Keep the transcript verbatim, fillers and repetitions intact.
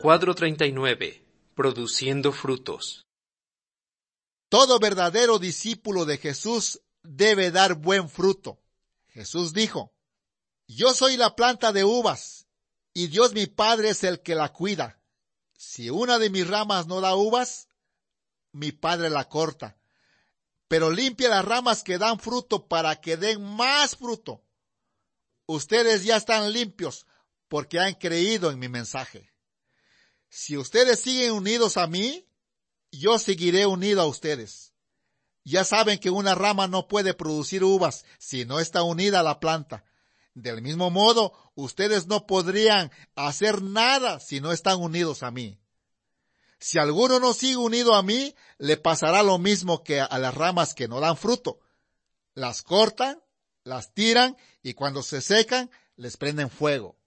Cuadro treinta y nueve. Produciendo frutos. Todo verdadero discípulo de Jesús debe dar buen fruto. Jesús dijo: yo soy la planta de uvas, y Dios mi Padre es el que la cuida. Si una de mis ramas no da uvas, mi Padre la corta, pero limpia las ramas que dan fruto para que den más fruto. Ustedes ya están limpios porque han creído en mi mensaje. Si ustedes siguen unidos a mí, yo seguiré unido a ustedes. Ya saben que una rama no puede producir uvas si no está unida a la planta. Del mismo modo, ustedes no podrían hacer nada si no están unidos a mí. Si alguno no sigue unido a mí, le pasará lo mismo que a las ramas que no dan fruto. Las cortan, las tiran y cuando se secan, les prenden fuego.